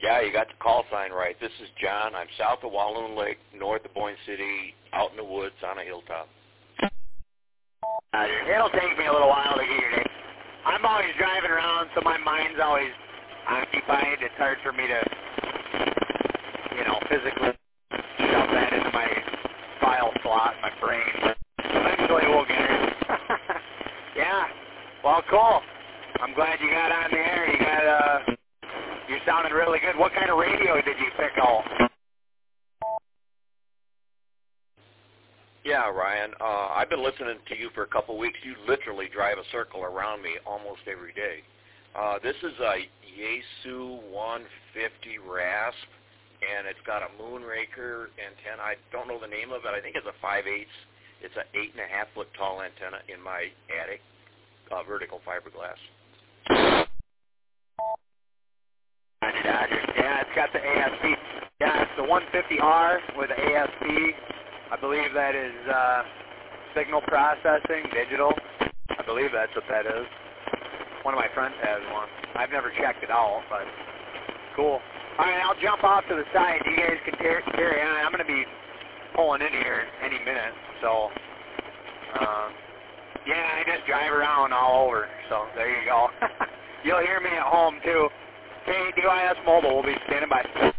Yeah, you got the call sign right. This is John. I'm south of Walloon Lake, north of Boyne City, out in the woods on a hilltop. It'll take me a little while to get your name. I'm always driving around, so my mind's always occupied. It's hard for me to, physically shove that into my file slot in my brain. Eventually we'll get it. Yeah. Well, cool. I'm glad you got on the air. You sounded really good. What kind of radio did you pick out? Yeah, Ryan. I've been listening to you for a couple of weeks. You literally drive a circle around me almost every day. This is a Yaesu 150 RASP, and it's got a Moonraker antenna. I don't know the name of it. I think it's a 5/8. It's an 8.5-foot tall antenna in my attic, vertical fiberglass. Yeah, it's got the ASP. Yeah, it's the 150R with the ASP. I believe that is signal processing, digital. I believe that's what that is. One of my friends has one. I've never checked it out, but cool. All right, I'll jump off to the side. You guys can carry on. I'm going to be pulling in here any minute. So, yeah, I just drive around all over. So there you go. You'll hear me at home, too. Hey, DYS Mobile will be standing by.